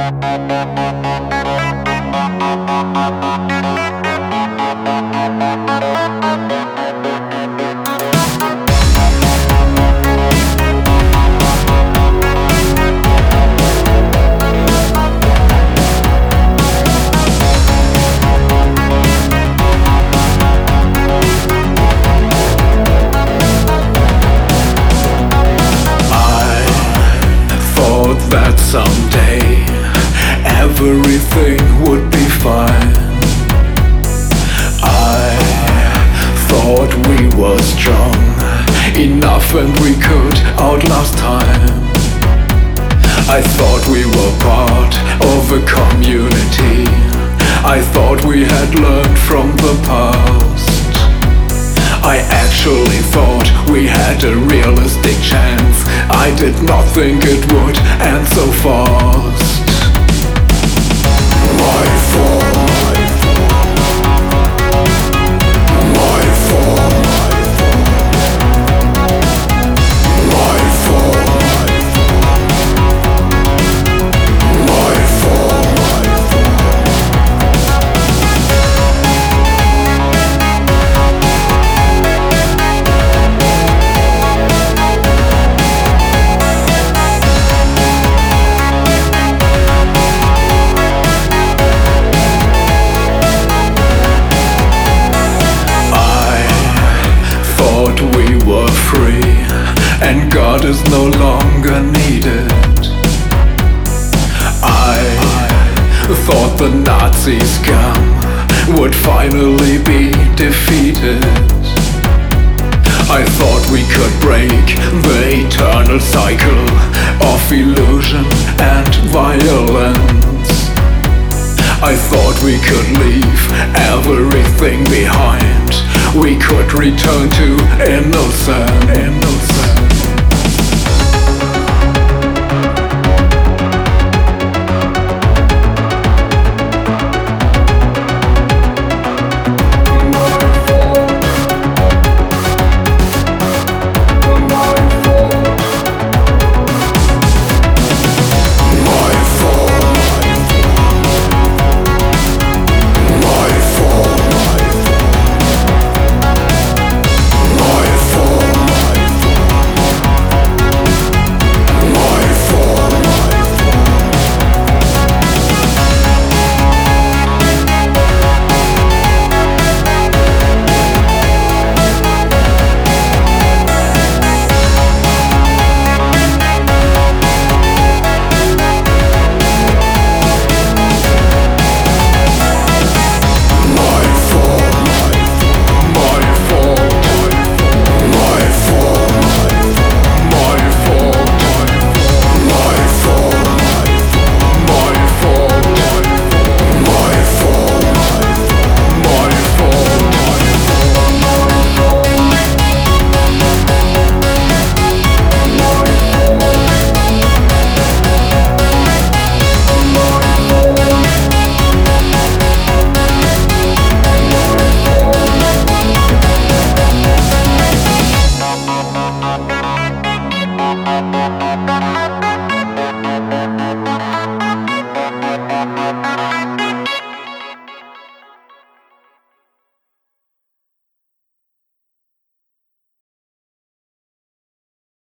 That someday everything would be fine. I thought we were strong enough and we could outlast time. I thought we were part of a community. I thought we had learned from the past. I actually thought we had a realistic chance. I did not think it would end so fast. My fault. My fault. My fault. My fault. We were free, and God is no longer needed. I thought the Nazi scum would finally be defeated. I thought we could break the eternal cycle of illusion and violence. I thought we could leave everything behind. We could return to innocence.